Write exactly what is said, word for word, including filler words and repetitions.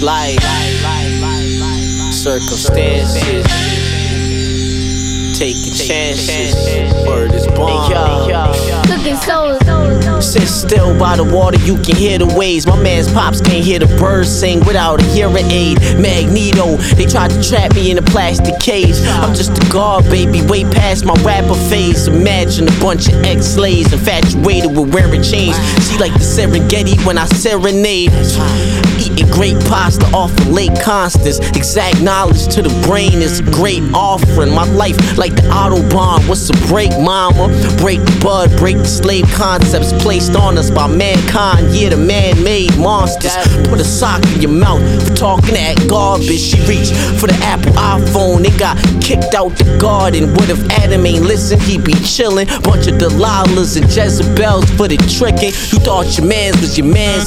life, circumstances, taking chances. Word is born. Looking so. Sit still by the water, you can hear the waves. My man's pops can't hear the birds sing without a hearing aid. Magneto, they tried to trap me in a plastic cage. I'm just a god, baby, way past my rapper phase. Imagine a bunch of ex-slaves infatuated with wearing chains. She like the Serengeti when I serenade. Eating great pasta off of Lake Constance. Exact knowledge to the brain is a great offering. My life like the Autobahn. What's a break, mama? Break the bud, break the slave concepts placed on us by mankind. Yeah, the man-made monsters. Put a sock in your mouth for talking that garbage. She reached for the Apple iPhone, they got kicked out the garden. What if Adam ain't listen? He be chillin'. Bunch of Delilahs and Jezebels for the tricking. You thought your mans was your mans.